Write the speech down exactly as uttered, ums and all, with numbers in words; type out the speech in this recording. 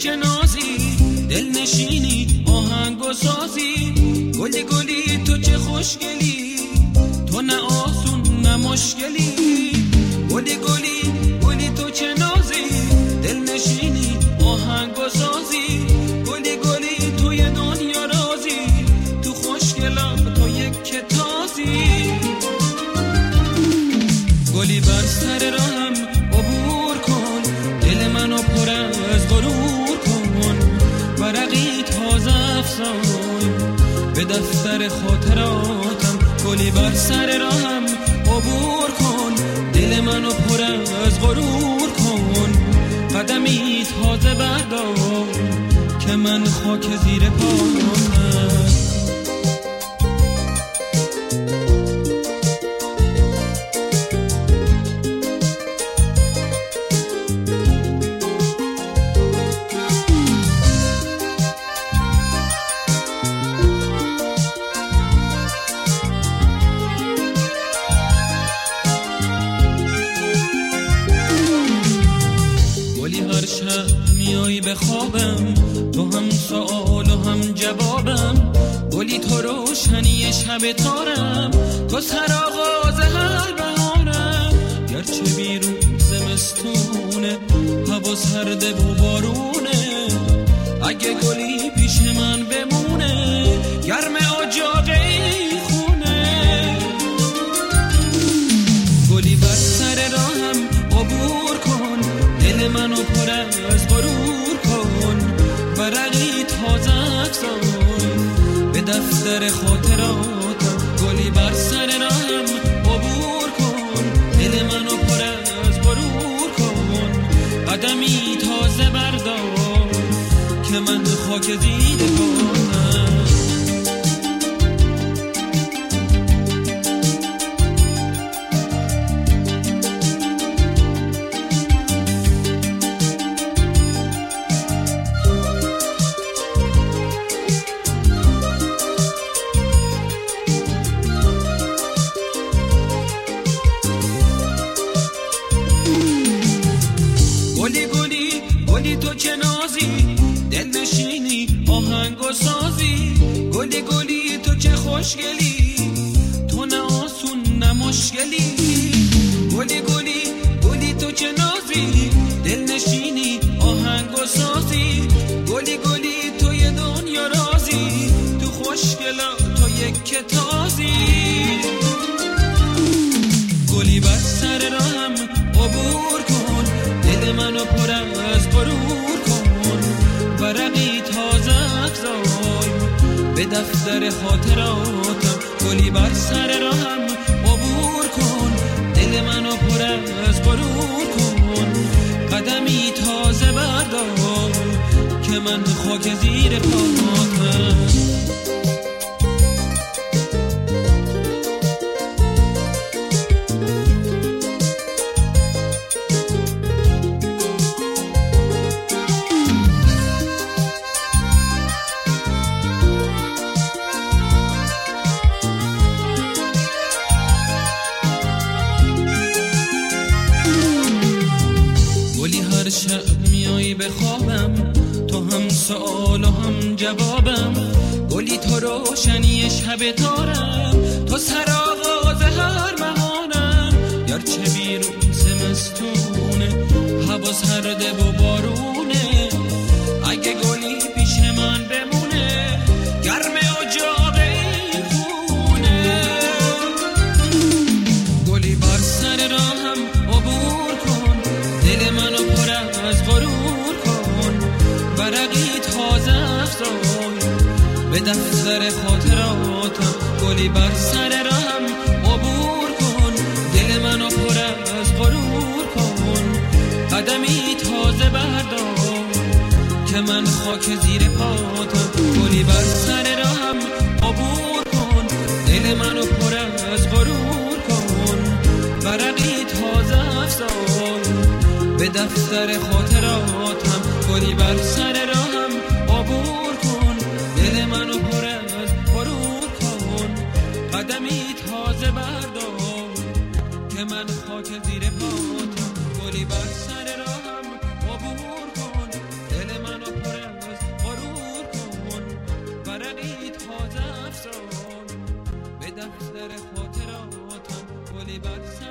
چه نازی، دل نشینی آهنگ و سازی، گلی گلی تو چه خوشگلی، تو نه آسون نه مشکلی، گلی گلی گلی تو چه نازی، دل نشینی آهنگ و سازی، گلی گلی تو یه دنیا رازی، تو خوشگلا تو یک کتازی، گلی بر سر راهم عبور کن، دل منو پر از غرور کن، ورقی تازه افزای به دفتر خاطراتم، گلی بر سر راهم عبور کن، دل منو پر از غرور کن، قدمی تازه بردار که من خاک زیر پایم. هر شب میای به خوابم، تو هم سوال و هم جوابم، گلی تو روشنی شب تارم، تو سرآغاز هر بهارم، گرچه بیرون زمستونه هوا سرده و بارونه، اگه گلی پیش من بمونه گرم اجاقه خونه، گلی بر سر راهم عبور کن، دل منو پر از غرور کن، ورقی تازه افزای به دفتر خاطراتم، گلی بر سر راهم عبور کن، دل منو پر از غرور کن، قدمی تازه بردار که من خاک زیر پایم. گلی گلی گلی تو چه نازی، دل نشینی آهنگ و سازی، گلی گلی تو چه خوشگلی، تو نه آسون نه مشکلی، گلی گلی گلی تو چه نازی، دل نشینی آهنگ و سازی، گلی گلی تو یه دنیا رازی، تو خوشگلا تو یک کتازی، گلی بر سر راهم عبور کن، دل منو پر از غرور کن، ورقی تازه افزای به دفتر خاطراتم، گلی بر سر راهم عبور کن، دل منو پر از غرور کن، قدمی تازه بردار که من خاک زیر پایم. هر شب میای به خوابم، تو هم سوال و هم جوابم، گلی تو روشنی شب تارم، تو سرآغاز هر بهارم، گرچه بیرون زمستونه هوا سرده و بارونه، اگه گلی پیش من بمونه گرم اجاقه خونه، گلی بر سر راهم عبور کن، دل منو پر از غرور کن، ورقی تازه افزای به دفتر خاطراتم، گلی بر سر راهم عبور کن، دل منو پر از غرور کن، قدمی تازه بردار که من خاک زیر پاتم، گلی بر سر راهم عبور کن، دل منو پر از غرور کن، ورقی تازه افزای به دفتر خاطراتم، گلی بر سر راهم عبور کن، دل منو پر از غرور کن، قدمی تازه بردار که من خاک زیر پاتم، گلی بر سر راهم عبور کن، دل منو دفتر خاطراتم گلی بر